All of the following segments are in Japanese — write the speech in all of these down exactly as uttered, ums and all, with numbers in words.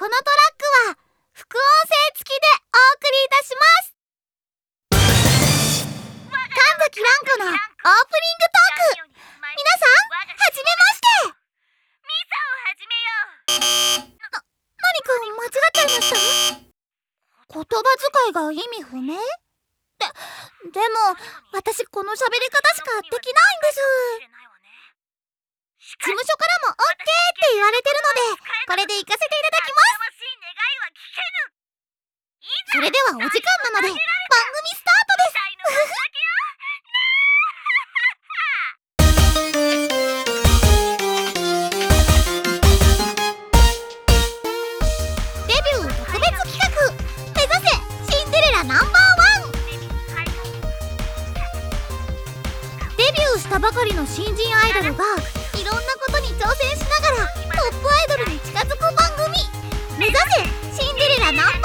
このトラックは副音声付きでお送りいたします。神崎蘭子のオープニングトーク。皆さん、はじめまして。 ミサを始めよう。 な、何か間違っちゃいました？言葉遣いが意味不明？で、でも私この喋り方しかできないんです。事務所からも オーケー って言われてるので、これで行かせていただきます。それではお時間なので番組スタートです。デビュー特別企画、目指せシンデレラナンバーワン。デビューしたばかりの新人アイドルがいろんなことに挑戦しながらトップアイドルに近づく番組、目指せシンデレラナンバーワン。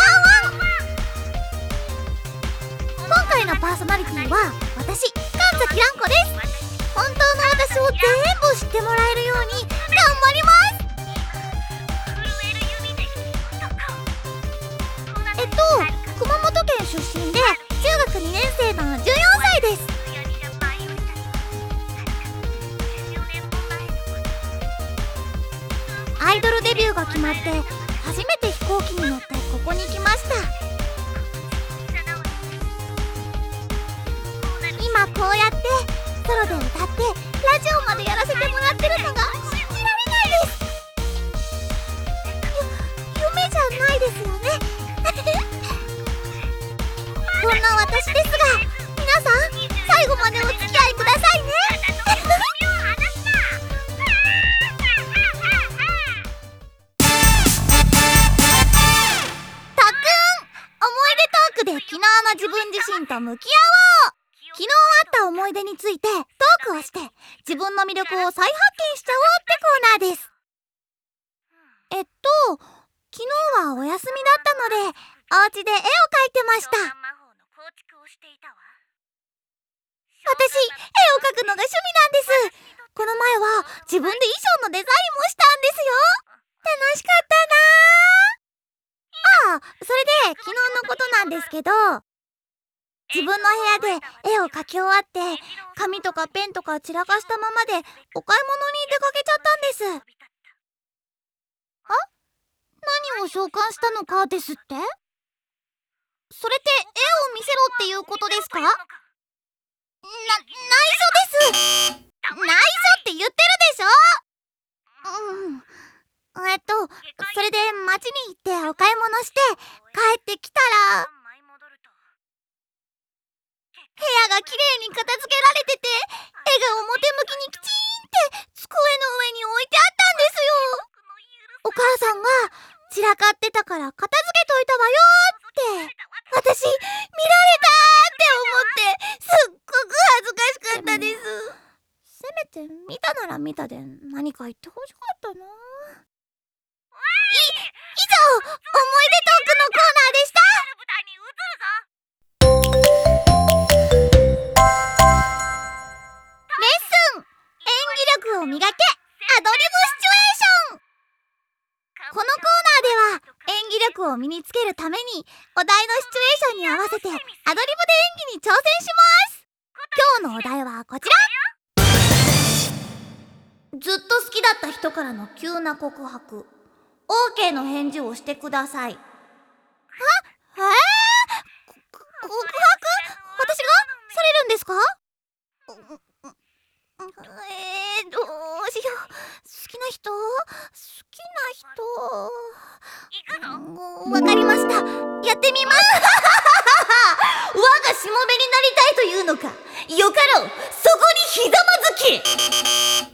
今回のパーソナリティは私、神崎蘭子です。本当の私を全部知ってもらえるように頑張ります。えっと熊本県出身で中学にねん生のじゅうよんさいです。アイドルデビューが決まって初めて飛行機に乗ってここに来ました。今こうやってソロで歌ってラジオまでやらせてもらってるのが信じられないです。ゆ夢じゃないですよね。こんな私ですが、皆さん最後までお付き合いくださいね。で昨日の自分自身と向き合おう。昨日あった思い出についてトークをして自分の魅力を再発見しちゃおうってコーナーです。えっと昨日はお休みだったのでお家で絵を描いてました。私、絵を描くのが趣味なんです。この前は自分で衣装のデザインもしたんですよ。楽しかったなー。ああ、それで昨日のことなんですけど、自分の部屋で絵を描き終わって紙とかペンとか散らかしたままでお買い物に出かけちゃったんです。あ？何を召喚したのかですって？それって絵を見せろっていうことですか？な、内緒です。内緒って言ってるでしょ。うんえっと、それで街に行ってお買い物して帰ってきたら部屋がきれいに片付けられてて、絵が表向きにきちんって机の上に置いてあったんですよ。お母さんが散らかってたから片付けといたわよって。私見られたって思ってすっごく恥ずかしかったです。せめて見たなら見たで何か言ってほしかったな。い、以上、思い出トークのコーナーでした。レッスン、演技力を磨け、アドリブシチュエーション。このコーナーでは演技力を身につけるためにお題のシチュエーションに合わせてアドリブで演技に挑戦します。今日のお題はこちら。ずっと好きだった人からの急な告白、オーケー の返事をしてください。は？えー、告白？私がされるんですか？えー、どうしよう。好きな人？好きな人？わかりました。やってみます。我がしもべになりたいというのか。よかろう、そこにひざまずき。えー、なんでダ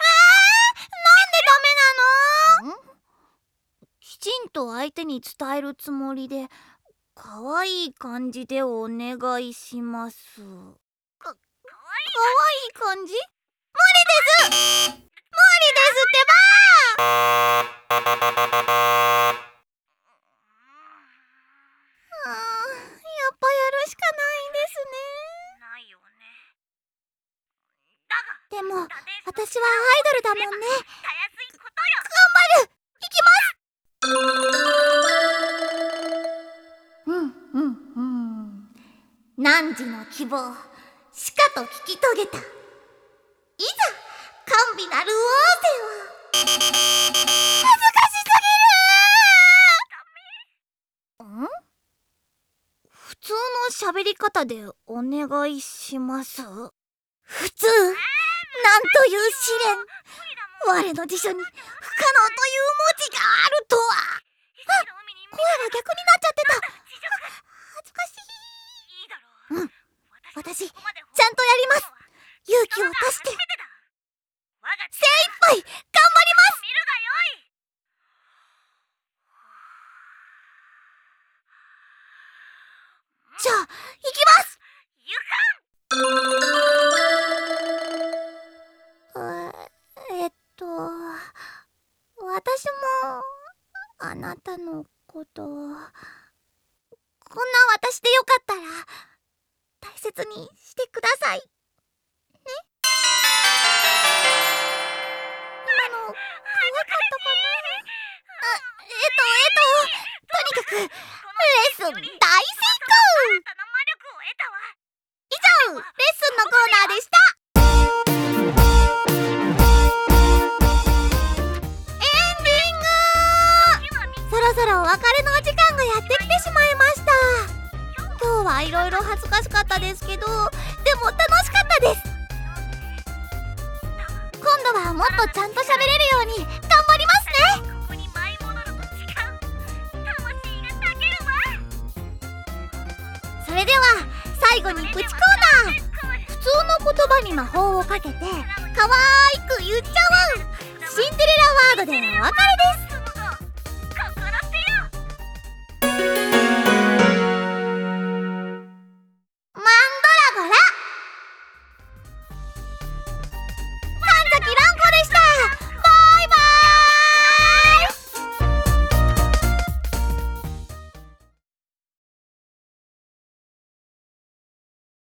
メなの？きちんと相手に伝えるつもりでかわいい感じでお願いします。か、かわいい感じ？無理です。無理ですってばー。あー、やっぱやるしかないんですね。 ないよね。 でも私はアイドルだもんね。 たやすいことよ。 頑張る。いきます。 児の希望しかと聞き遂げた。いざ甘美なる王政を。恥ずかしすぎる。ん？普通の喋り方でお願いします。普通なんという試練。我の辞書に不可能という文字があるとは。あ、声が逆になっちゃってた。恥ずかしい。うん、私ちゃんとやります。勇気を出して精一杯頑張ります。じゃあ行きます。えっと私もあなたのことこんな私でよかったら大切にしてくださいね。今の可愛かったかな。あ、えっとえっととにかくレッスン大成功。以上、レッスンのコーナーでした。そろそろお別れのお時間がやってきてしまいました。今日はいろいろ恥ずかしかったですけど、でも楽しかったです。今度はもっとちゃんと喋れるように頑張りますね。それでは最後にプチコーナー。普通の言葉に魔法をかけて可愛く言っちゃうシンデレラワードでお別れです。